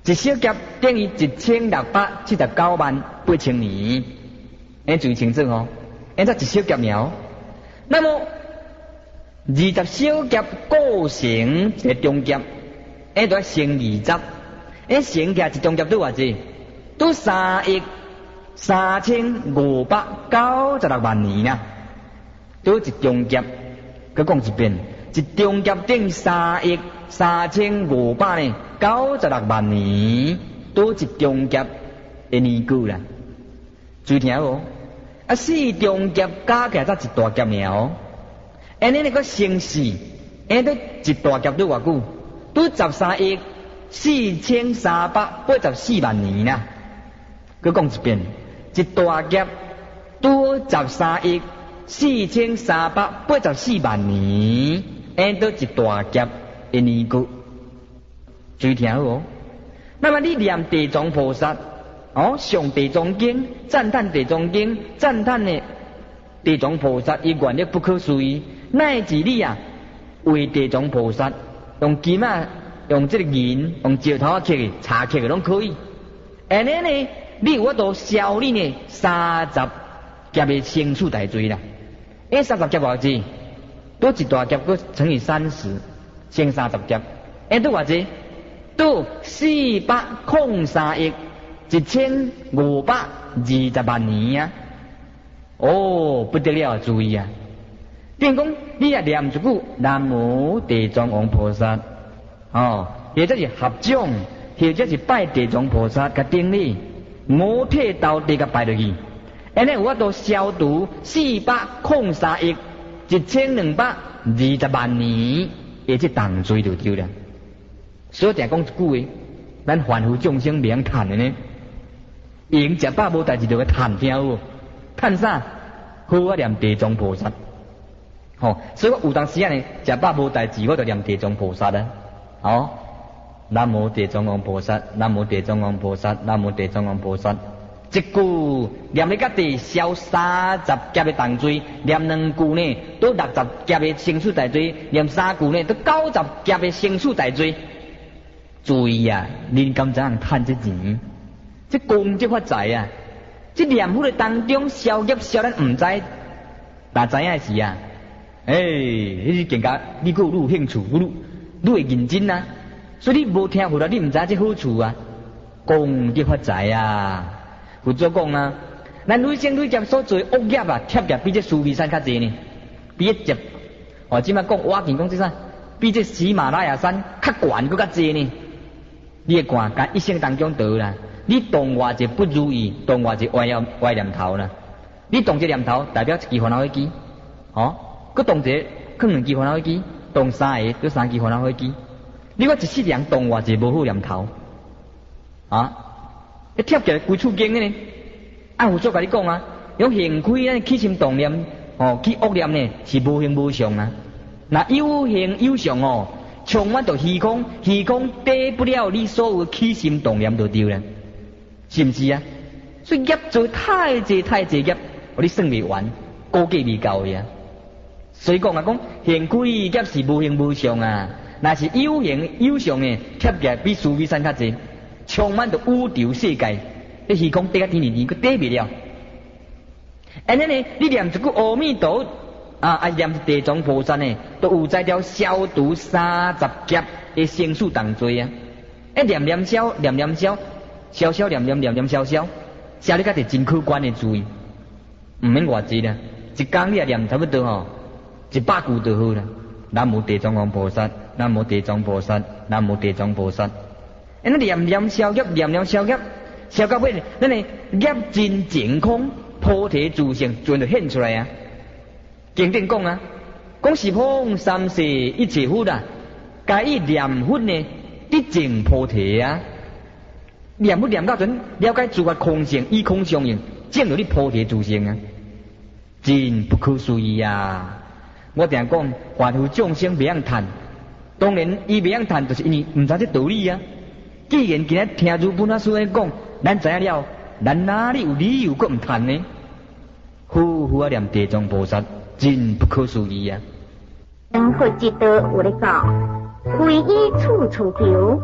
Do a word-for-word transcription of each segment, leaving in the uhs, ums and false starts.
一小劫等于一千六百七十九万八千年，哎，注意清楚哦，哎，这一小劫苗。那么二十小劫构成一个中劫，哎，就要乘二十，哎，乘起来一中劫多偌济？都三亿三千五百九十六万年啊！都一中劫，佮讲一遍，一中劫等于三亿三千五百呢九十六万年，都一中劫的年久啦。注意听哦，啊四中劫加起来才一大劫苗，安尼你个乘四，安都一大劫都偌久？都十三亿四千三百八十四万年啦。佮讲一遍，一大劫都十三亿四千三百八十四万年，安都一大劫的年久。注意听好哦。那么你念地藏菩萨，哦，上地藏经，赞叹地藏经，赞叹的地藏菩萨伊愿力不可思议，乃至你啊为地藏菩萨用金啊，用这个银，用石头啊刻的、茶刻的拢可以。安尼呢，你有法度消你呢三十劫的生死大罪啦。诶，三十劫偌济？多一大劫，佮乘以三十，乘三十劫，诶，多偌济？都四百空三亿一千五百二十万年啊！哦，不得了，注意啊！变讲你啊念一句南无地藏王菩萨，哦，或者是合掌，或者是拜地藏菩萨甲顶礼，五体投地甲拜落去，安尼有法度消除四百空三亿一千两百二十万年，而这重罪就对了。所以定讲一句话，咱凡夫众生免叹的呢，用食饱无代志就去叹，听有无？叹啥？好啊，念地藏菩萨。吼、哦，所以我有当时啊呢，食饱无代志，我就念地藏菩萨啊。哦，南无地藏王菩萨，南无地藏王菩萨，南无地藏王菩萨。一句念你甲地消三十劫的重罪，念两句呢，都六十劫的生死大罪；念三句呢，都九十劫的生死大罪。注意啊，恁敢知影趁这钱？这功德发财啊！这念佛的当中消业消咱唔知，但知影是啊，诶、欸，你更加你佫有兴趣，愈愈会认真啊！所以你无听佛啦，你唔知这好处啊！功德发财啊！佛祖讲啊，咱女生女劫所做恶业啊，贴业比这须弥山较济呢，比这劫，哦，即摆讲我见讲这啥，比这喜马拉雅山较悬佫较济呢。你会看，甲一生当中得啦。你动偌一不如意，动偌一歪要歪念头啦。你动一念头，代表一支烦恼飞机，哦，佮动一个，可两支烦恼飞机，动三个，佮三支烦恼飞机。你我一世人动偌一无好念头，啊，一贴起来规处经呢。啊，有做甲你讲啊，用行亏咱起心动念，哦，起恶念呢是无形无相啊。那有形有相哦。充满着虚空，虚空抵不了你所有起心动念就对了，是不是啊？所以业做太济太济业，我你算未完，估计未够呀。所以讲啊，讲现亏业是无形无相啊，那是有形有相的，贴起来比须弥山较济，充满着宇宙世界，你虚空抵甲天二年，佮抵不了。安尼呢，你念一句阿弥陀。啊！啊，念地藏菩萨呢，都有在条消除三十劫的生死重罪啊！一念念消，念念消，消消念念念念消消，消你家己真可观的罪，唔免偌济啦，一工你也念差不多吼，一百句就好啦。南无地藏王菩萨，南无地藏菩萨，南无地藏菩萨。安尼念念消业，念念消业，消到尾，咱的业尽净空，菩提自性全就现出来啊！经典讲啊，讲是方三世一切佛啊，该以念佛呢，得证菩提啊。念佛念到阵，了解诸法空性，以空相应，证到你菩提自性啊，真不可思议啊！我定讲，凡夫众生袂晓叹，当然伊袂晓叹，就是因为唔知这道理啊。既然今日听如本阿师兄讲，咱知影了，咱哪里有理由佫唔叹呢？呼呼啊念地藏菩萨。真不可思议啊！ 佛之道有咧讲，皈依处处求，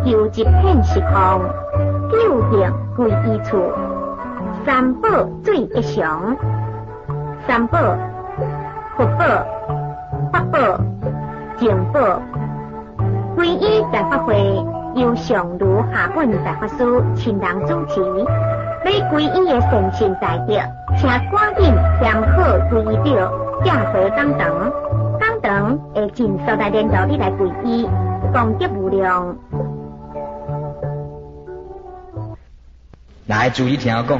求一片实况，九行归依处，三宝最吉祥。三宝：佛宝、法宝、净宝。皈依大法会由上儒下本大法师亲人主持。要皈依的善信大德，请赶紧填好皈依表，寄回讲堂。讲堂会尽速来联络你来皈依，功德无量。 来注意听我讲，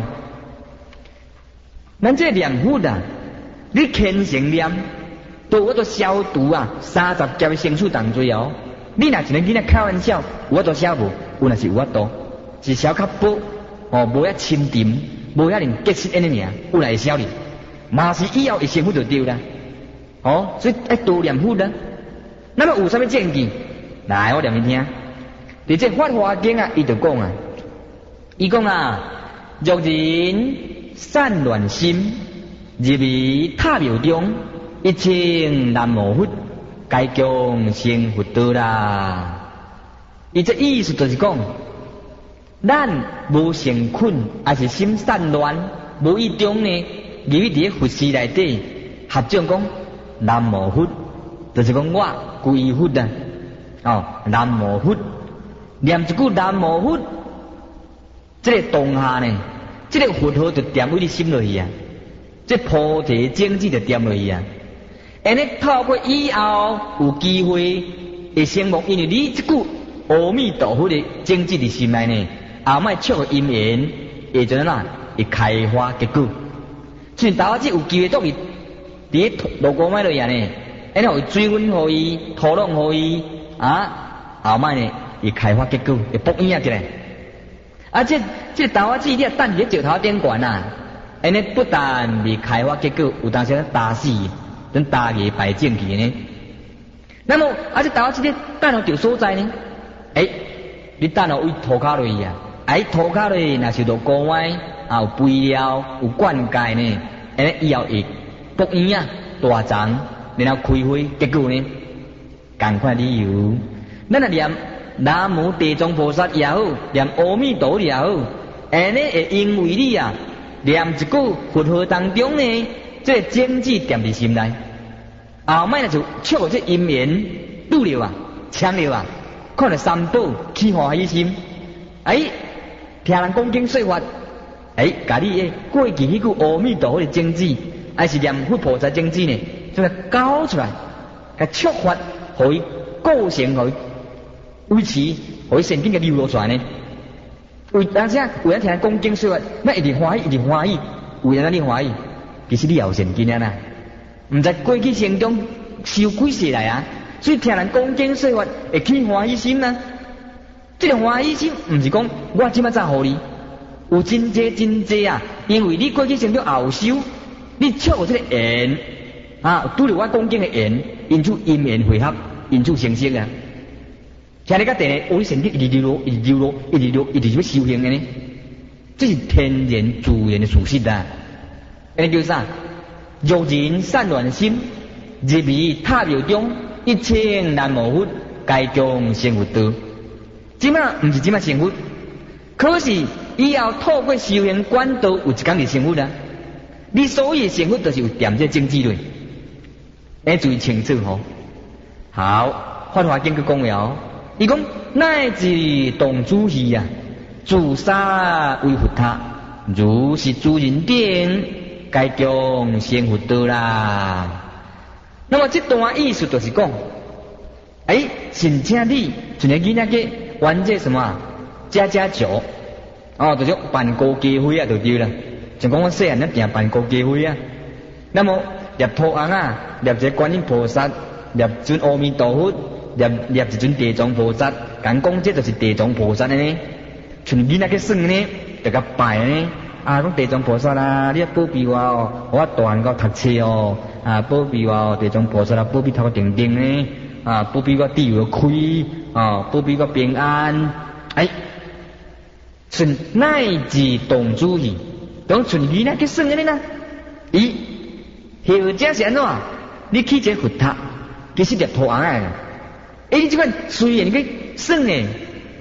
咱这念佛啊，你虔诚念，都我都消毒啊，三十劫的生死重罪哦。你若一个囡仔开玩笑，有法度消无？有若是有法度，是消较薄哦，无遐深沉，无遐连结实安尼尔，有来会消哩。嘛是以后一生佛就对啦。哦，所以爱多念佛啦。那么有啥物证据？来，我念你听。伫这《法华经》啊，伊就讲啊，伊讲啊，若人散乱心，入于塔庙中，一称南无佛。该将成佛道啦！伊这意思就是讲，咱无成困，还是心散乱，无意中呢，入去伫佛寺内底合掌讲南无佛，就是讲我皈依佛啊！哦，南无佛，念一句南无佛，这个当下呢，这个佛号就点喺你心落去啊！这菩提种子就点落去啊！安尼透过以后有机会会成功，因为你这句阿弥陀佛的种子伫心内呢，后摆触个因缘，会怎样会开花结果。所以大家有机会都是伫落果买落去呢，安尼有水分互伊，土壤互伊啊，后摆呢会开花结果，会播影起来。啊，这这豆仔子你啊等伫石头顶悬啊，安尼不但未开花结果，有当时咧打死。等大业摆正去呢，那么啊，这豆仔这等落着所在呢？诶、欸，你等落位涂骹落去啊，哎，涂骹落去，若是落锅歪啊，有肥料，有灌溉呢，安尼以后会播圆啊，大长，然后开花，结果呢，同款理由，咱啊念南无地藏菩萨也好，念阿弥陀佛也好，安尼会因为你啊念一句佛号当中呢。这个种子踮伫心内，后摆呢就触这因缘拄着啊，抢着啊，看到三宝起欢喜心，哎，听人讲经说法，哎，家己诶过去迄句阿弥陀佛的种子，还是念佛菩萨种子呢，就甲搞出来，甲触发，互伊构成，互伊维持，互伊神经甲流露出来呢。为当时啊，为了听人讲经说法，那一直欢喜，一直欢喜，为了哪里欢喜？其实你也有神经啊呐，毋知过去生中受几世来啊，所以听人讲经说法会起欢喜心啊。这个欢喜心毋是讲我即摆才互你，有真济真济啊，因为你过去生中后修，你触有这个缘啊，拄着我讲经的缘，因此因缘汇合，因此成色啊。像你甲第日，哦，你神经一直流露，一直流露，一直流，一直要修行的呢，这是天然自然的事实啊。安尼叫啥？若人散乱心，入于塔庙中，一称南无佛，该将成佛道。即马毋是即马成佛，可是以后透过修行管道，有一天就成佛啦。你所以成佛，就是有点这种子类，要注意清楚吼。好，《法华经》佮讲了，伊讲乃至动主义啊，自杀为佛塔，如是诸人顶。该将成佛道啦。那么这段意思就是讲，哎、欸，请请你一个囡仔个玩这什么家家酒，哦，就叫办高家会啊，就对啦。像讲我细汉咧定办高家会啊。那么念土翁啊，念一个观音菩萨，念尊阿弥陀佛，念念一尊地藏菩萨，讲讲这就是地藏菩萨的呢。像囡仔个算呢，就甲拜呢。啊，讲地藏菩萨啦，你要保庇我哦，我大汉到读册哦，啊，保庇我哦，地藏菩萨啦，保庇头壳定定呢，啊，保庇我地有开，啊，保庇我平安，哎，顺乃至动主意，当顺伊那去算安尼啦，伊后者是安怎？你起一个佛塔，其实念土翁诶，哎，你即款虽然去算呢，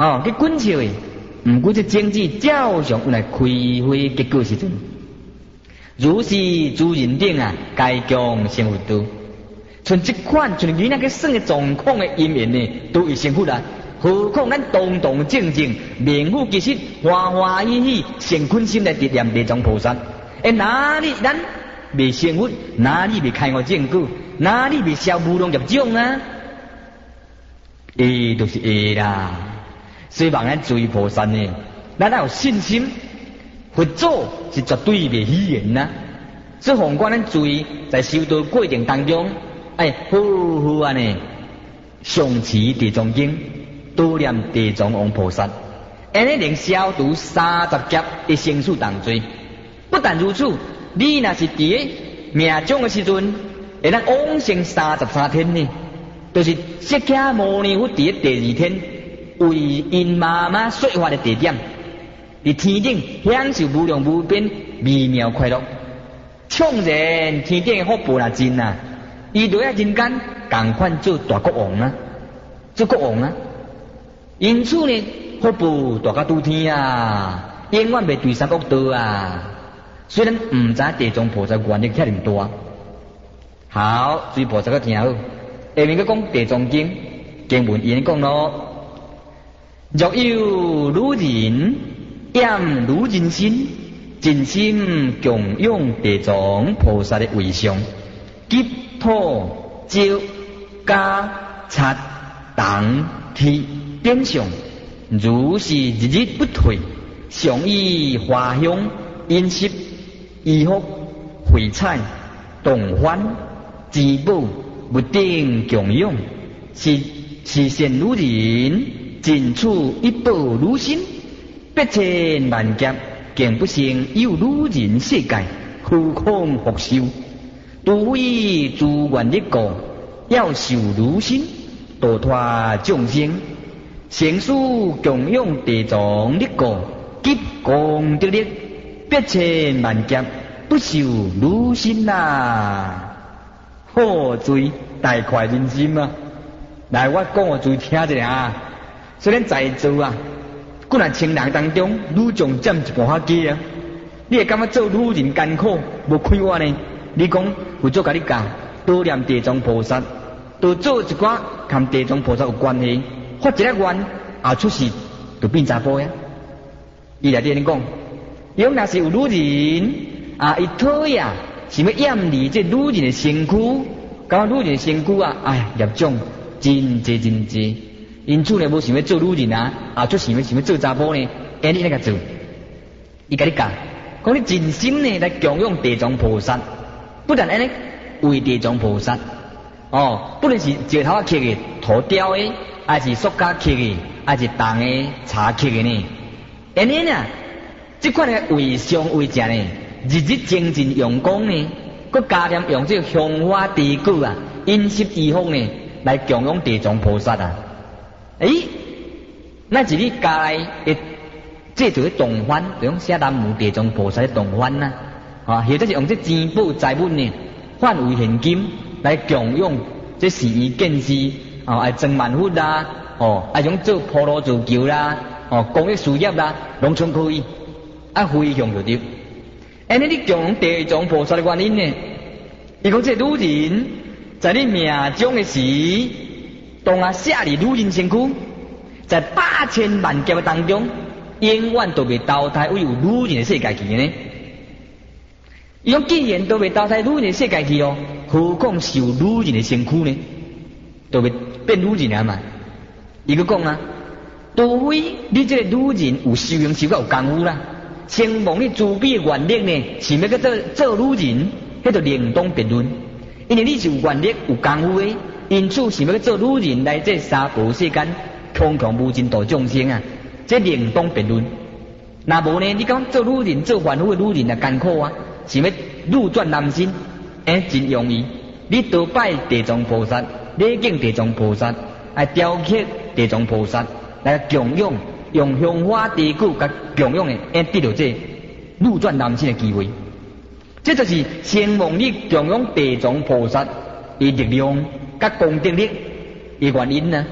哦，去滚笑的。毋过这政治照常有来开会结果时阵，如是诸人等啊，该强成佛道。像这款像你那个算的状况的因缘呢，都会成佛啦。何况咱堂堂正正、名副其实、欢欢喜喜、诚恳心来直念地藏菩萨，诶，哪里咱未成佛？哪里未开悟正果？哪里未消无量业种啊？诶，就是会啦。所以望咱诸位菩萨呢，咱要有信心，佛祖是绝对未虚言呐。所以奉劝咱诸位在修道过程当中，哎，好好啊呢，诵持地藏经，多念地藏王菩萨，安尼能消除三十劫的生死重罪。不但如此，你若是伫命中的时阵，会当往生三十三天呢，就是释迦牟尼佛伫第二天。为因妈妈说法的地点，伫天顶享受无量无边微妙快乐。创然天顶的福报也真啊，伊落喺人间共款做大国王啊，做国王啊。因此呢，福报大甲拄天啊，永远袂对三恶道啊。虽然毋知地藏菩萨愿力遐尼大，好，诸菩萨个听好。下面个讲地藏经经文，伊讲咯。若有汝人厌汝人心，尽心供养地藏菩萨的位相，吉土招加擦等体变相，如是日日不退，常以花香饮食衣服慧彩动欢珍宝不定供养，是是现汝人。尽处一报汝心，百千万劫竟不成有汝人世界，何况复修？除非诸愿力故，要受汝心，度脱众生。成事供养地藏力故，急功德力，百千万劫不受汝心啊！好罪大快人心啊！来，我讲个罪听一下啊！所以咱在座啊，固然千人当中，汝将占一半较低啊！你会感觉做汝人艰苦，无快活呢？你讲佛祖甲你教，多念地藏菩萨，多做一寡跟地藏菩萨有关系，发一个愿，后出世就变查甫呀！伊来对你讲，伊讲若是有汝人啊，伊讨厌想要厌离这汝人的身躯，感觉汝人的身躯啊，哎，业种真济真济。因此呢，无想要做女人啊，啊，就想要想要做查甫呢，安尼那个做，伊甲你讲，讲你真心呢来供养地藏菩萨，不但安尼为地藏菩萨，哦，不论是石头刻的、土雕的，还是塑胶刻的，还是铜的、茶刻的呢，安尼呢，这款的为上为正呢，日日精进用功呢，佮加添用这香花地果啊、饮食衣服呢，来供养地藏菩萨啊。诶，那是你家来的，这就是动幡，就用写南无地藏菩萨的动幡呐，啊，或者是用这珍宝财物呢，换为现金来供养这寺院建设，哦，爱增万福啦，哦，爱用做婆罗座桥啦，哦，公益事业啦，农村可以，啊，非常就对。安尼你供养地藏菩萨的原因呢？伊讲这女人在你命中的时。当啊，下里女人身躯，在八千万劫当中，永远都未淘汰为有女人的世界去呢。伊讲既然都未淘汰女人的世界去哦，何况是有女人的身躯呢？都未变女人啊嘛。伊个讲啊，除非你这个女人有修行修到有功夫啦，先望你自闭的愿力呢，是要去做做女人，迄就另当别论。因为你是有愿力有功夫的。因此想要做女人来这三宝世间，空空无尽度众生啊，这另当别论。那无呢？你讲做女人做凡夫的女人啊，艰苦啊，想要女转男身，哎，真容易。你多拜地藏菩萨，礼敬地藏菩萨，来雕刻地藏菩萨，来供养，用香花地果甲供养的，哎，得到这女转男身的机会。这就是先望你供养地藏菩萨的力量。甲功德力的原因呢？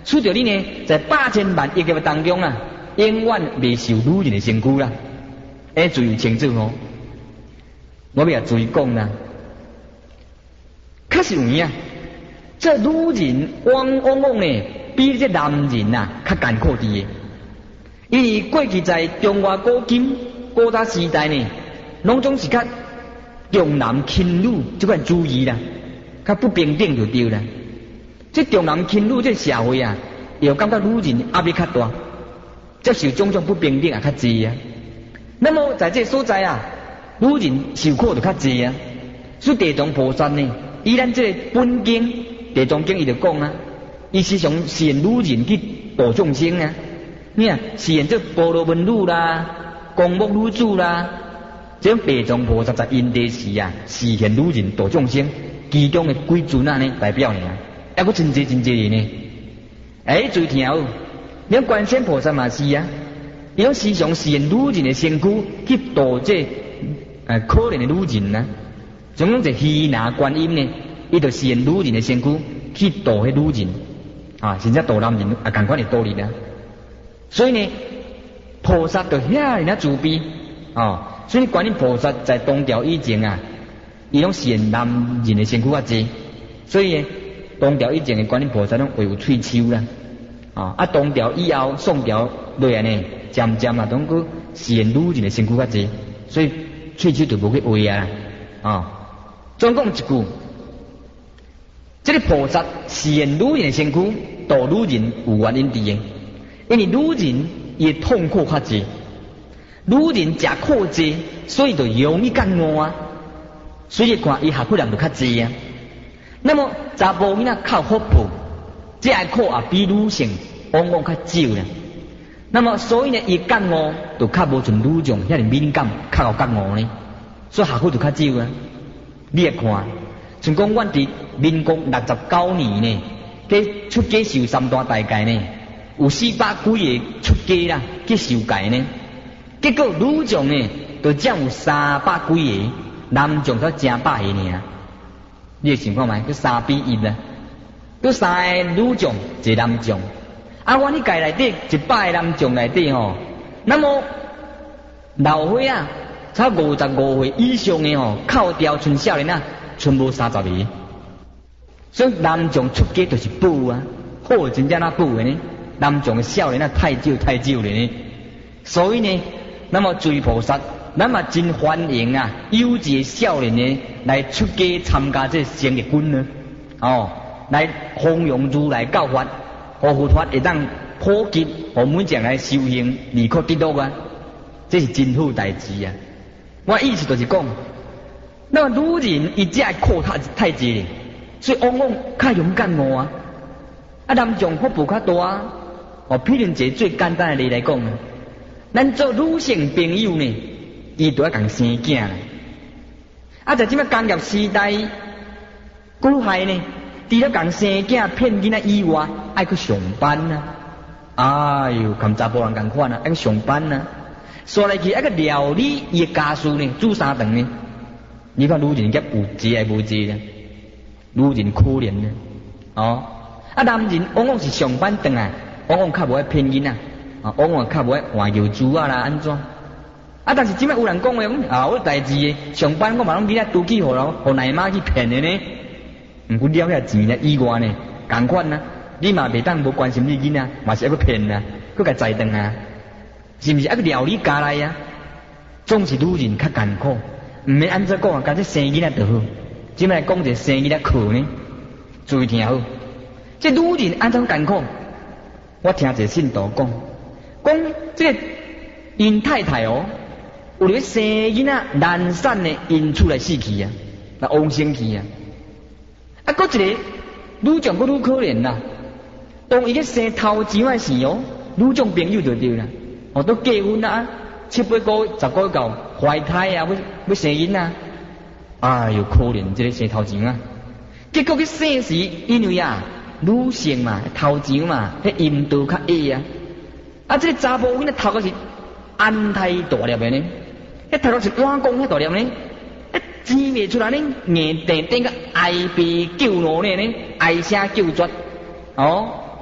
使得你呢在百千万亿个当中啊，永远未受女人的身躯啦。哎，注意清楚哦！我要注意讲啦，确实有影啊。这女人往往往呢，比这男人啊较艰苦啲嘅。因为过去在中华古今古早时代呢，拢总是较重男轻女这款主义啦，较不平等就对啦。这重男轻女这社会啊，又感觉女人压力较大，接受种种不平等啊较济啊。那么在这所在啊，女人受苦就较济啊。所以地藏菩萨呢，以咱这本经地藏经伊就讲啊，伊时常示现女人去度众生啊。你啊，示现这波罗门女啦、光目女子啦，这种地藏菩萨在因地时啊，示现女人度众生，其中的几尊啊呢代表呢，还佫真济真济呢。哎，注意听哦，你观世菩萨嘛是啊。伊拢时常示现女人的身躯去度这呃可怜的女人啊，像讲一希那观音呢，伊就示现女人的身躯去度迄女人啊，甚至度男人啊，同款的道理啦。所以呢，菩萨就遐尼啊慈悲啊，所以观音菩萨在东调以前啊，伊拢示现男人的身躯较济，所以呢，东调以前的观音菩萨拢会有喙鬚啦。啊！啊，东调以后，宋调落来呢，渐渐啊，拢个示现女人的身躯较济，所以喙齿就无去画啊。啊，总讲一句，这个菩萨示现女人的身躯，度女人有原因伫的，因为女人伊痛苦较济，女人食苦济，所以就容易感冒啊。所以看伊下苦量就较济啊。那么查甫囡仔靠福报。这爱苦啊，比女性往往较少啦。那么所以呢，伊感冒就较无像女种遐尼敏感，较有感冒呢。所以下苦就较少啊。你来看，像讲阮伫民国六十九年呢，去出家受三大大戒呢，有四百几个出家啦去受戒呢。结果女种呢，就只有三百几个，男种才正百个尔。你会想看觅？佮三比一啦。佮三个女众，一个男众。啊，阮迄界内底一百个男众内底吼，那么老岁啊，差五十五岁以上的吼，扣掉剩少年啊，剩无三十个。所以男众出家就是补啊，好真正那补的呢。男众的少年啊，太少太少了呢。所以呢，那么诸菩萨，咱嘛真欢迎啊，有志的少年呢来出家参加这生日军呢，哦。来弘扬如来教法，和佛法会当普及，我们将来修行离苦得乐啊，这是真好代志啊！我意思就是讲，那么女人伊只爱苦太太济，所以往往较勇敢我啊。啊，男众福报较大啊。哦，譬如一个最简单的例来讲，咱做女性朋友呢，伊都要共生囝啦。啊，在即摆工业时代，古害呢？除了共生囝骗囡仔以外，爱去上班啊！哎呦，跟查甫人共款啊，爱去上班啊！说来去爱去料理伊个家事呢，煮三顿呢。你看女人家有济还无济呢？女人可怜呢，哦！啊，男人往往是上班顿啊，往往较无爱骗囡仔，啊，往往较无爱换油猪啊啦，安怎？啊，但是即摆有人讲话，啊，我代志上班我嘛拢囡仔拄去互人，互奶妈去骗的呢。毋过了遐钱呢以外呢，共款啊，你嘛袂当无关心你囡仔，嘛是要去骗啊，佮甲栽断啊，是毋是？要去料理家内啊？总是女人较艰苦，毋免安怎讲啊？干脆生囡仔就好。即摆来讲一个生囡仔课呢，注意听好。这女人安怎艰苦？我听一个信徒讲，讲这个因太太哦，有咧生囡仔难产的因出来死去啊，那往生去啊。啊，搁一个女种搁愈可怜啦。当伊咧生头前仔时哦，女种朋友就对啦，哦都结婚啦，七八个、十个到怀胎啊，要要生囡仔，哎呦可怜，这个生头前啊。结果去生时，因为啊女性嘛头前嘛，迄阴道较矮啊，啊这个查甫囡仔头壳是安太大粒的呢，迄头壳是碗公遐大粒呢。生袂出来呢，硬定定个哀悲叫怒呢呢，哀声叫绝，哦，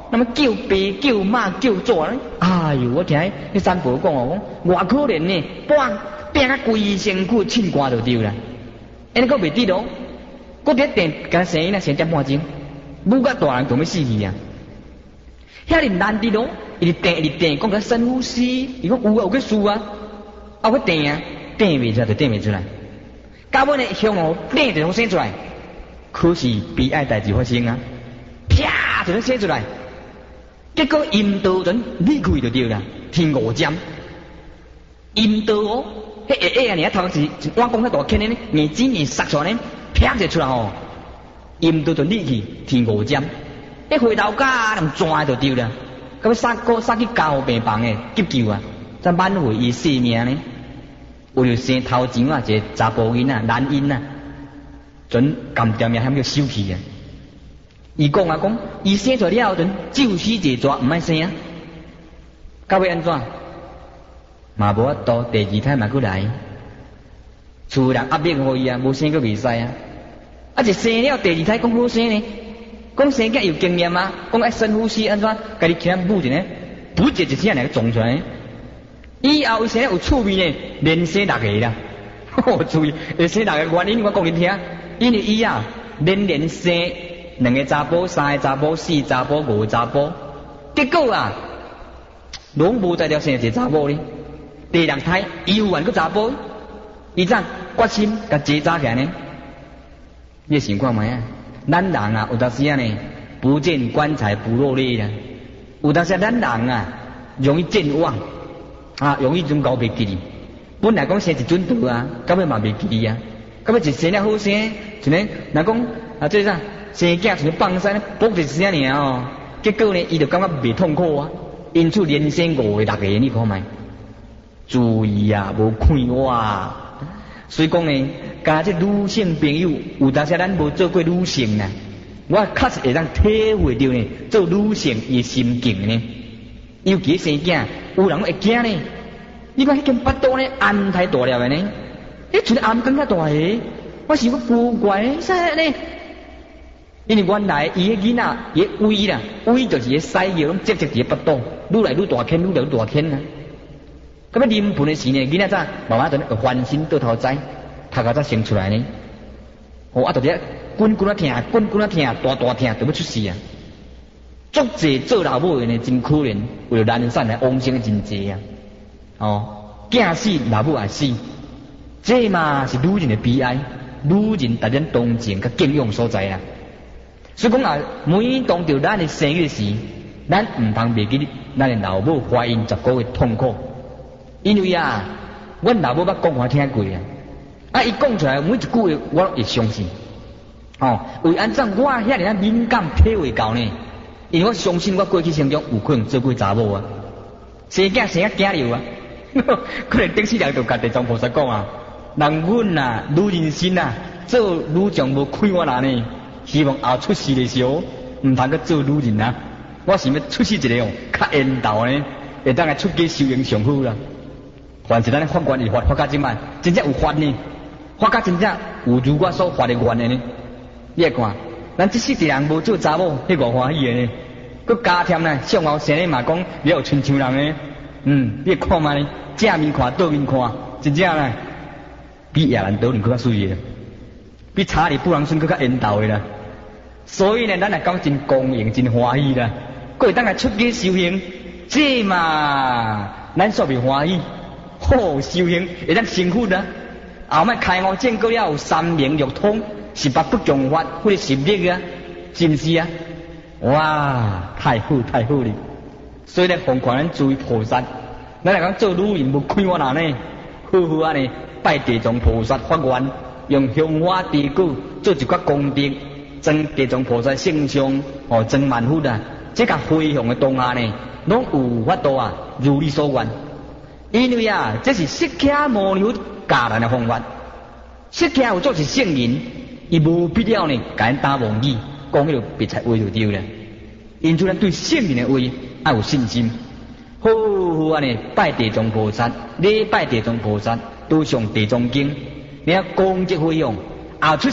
那么叫爸叫妈叫祖呢？哎呦，我听迄三婆讲哦，讲偌可怜呢，半拼甲规身躯凊汗就丢啦。安尼佫袂滴咯，佫伫电甲生伊那生点半钟，母甲大人都要死去啊！遐尼难滴咯，伊直电伊直电，讲甲深呼吸，伊讲有啊有去输啊，啊有去电啊，电袂出来就电袂出来。到尾呢，向后电就能生出来，可是悲哀代志发生啊，啪就能生出来。结果阴道阵裂开就对啦，天五针。阴道哦，迄下下啊，你头是碗公遐大坑呢，眼睛眼塞出来呢，啪就出来哦。阴道就裂去，天五针。迄回头家人抓就对啦，咁要杀个杀去交病房诶急救啊，再挽回伊性命呢。为了生头前啊，一个查甫囡仔男婴啊，准甘点命喊叫收去啊。伊讲啊讲，伊生出了后阵，就死一抓唔爱生啊。到尾安怎？嘛无法度，第二胎嘛佫来，厝人压力互伊啊，无生佫袂使啊。啊，一生了第二胎讲好生呢，讲生囝有经验啊，讲爱深呼吸安怎，家己起来补一下，补一一声来撞出来。以后伊生了有趣味呢，连生六个啦。注意，会生六个原因我讲你听，因为伊啊连连生两个查甫、三个查甫、四个查甫、五个查甫，结果啊，拢无再了生一个查某呢。第六胎又换个查甫，伊怎决心甲结扎起来呢？你想看卖啊？咱人啊，有当时啊呢，不见棺材不落泪啦。有当时咱人啊，容易健忘啊，容易种搞袂记哩。本来讲生一准得啊，到尾嘛袂记啊。到尾一生了好生，就呢，若讲啊，这啥生囝像放生，卜一声尔哦。结果呢，伊就感觉袂痛苦啊，因此连生五个六个，你看卖。注意啊，无看我啊。所以讲呢，加这女性朋友，有当时咱无做过女性啊，我确实会当体会到呢，做女性伊心境呢。尤其生囝，有人会惊呢。你看迄间腹肚呢，安太大了的呢，迄像暗更较大个，我想讲古怪，啥呢？因为原来伊迄囡仔，伊胃啦，胃就是迄屎尿拢积积伫腹肚，愈来愈大坑，愈来愈大坑啊。咁要临盆的时呢，囡仔早慢慢就会翻身倒头栽，头壳才生出来呢。哦，啊，就伫滚滚啊疼，滚滚啊疼，大大疼，就要出事啊！足济做老母的呢，真可怜，为了难产来往生真济啊！哦，囝死老母也死，这嘛是女人的悲哀，女人达咱同情甲敬仰所在啦。所以讲啊，每当着咱的生日时，咱唔通袂记咱的老母怀孕十个月痛苦。因为啊，阮老母捌讲我听过啊，啊，伊讲出来每一句话我会相信。哦，为安怎我遐尔啊敏感体会到呢？因为我相信我过去生中有可能做过查某啊，生囝生啊惊了啊，可能顶世人就甲地藏菩萨讲啊，人阮啊女人心啊，做女将无亏我啦呢，希望后出世的时候唔通去做女人啊，我想要出世一个哦，较缘投呢，会当来出家修行上好啦。凡是咱的法官是法法家真慢，真正有法呢，法家真正有如我所发的愿的呢。你来看，咱这世一人无做查某，迄偌欢喜的呢。佮加添呢，上后生的嘛讲，你有亲像人呢。嗯，你看嘛呢，正面看，倒面看，真正呢，比亚兰岛人更较水的，比查理布朗孙更较缘投的啦。所以呢，咱来讲真公平，真欢喜啦。佮会当来出家修行，这嘛，咱煞袂欢喜。好修行会当成佛啊！后摆开悟证过了有三明六通，十八不共法，或者十力啊，是不是啊？哇，太好太好了！所以咧，奉劝咱诸位菩萨，咱来讲做女人无亏我哪呢？好好安尼拜地藏菩萨发愿，用香花地鼓做一寡功德，增地藏菩萨圣上哦，增万福啊！这个回向的当下呢，拢有法度啊，如你所愿。因为啊，这是释迦牟尼佛教咱的方法。释迦有做是圣人，伊无必要呢，甲咱打妄语，讲迄个别菜话就对了。因此咱对圣人的话要有信心。好好安尼拜地藏菩萨，礼拜地藏菩萨，读上地藏经，你要功德回向，后出世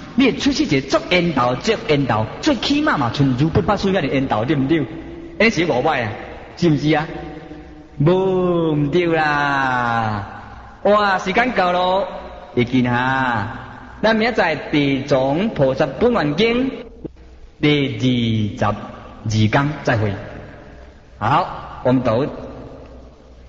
你出世一个足缘投，足缘投，最起码嘛，像如不八岁遐尼缘投，对唔对？安是五摆啊，是唔是啊？无唔对啦！哇，时间到咯，已经哈。咱明仔载地藏菩萨本愿经第二十二讲再会。好，我们读。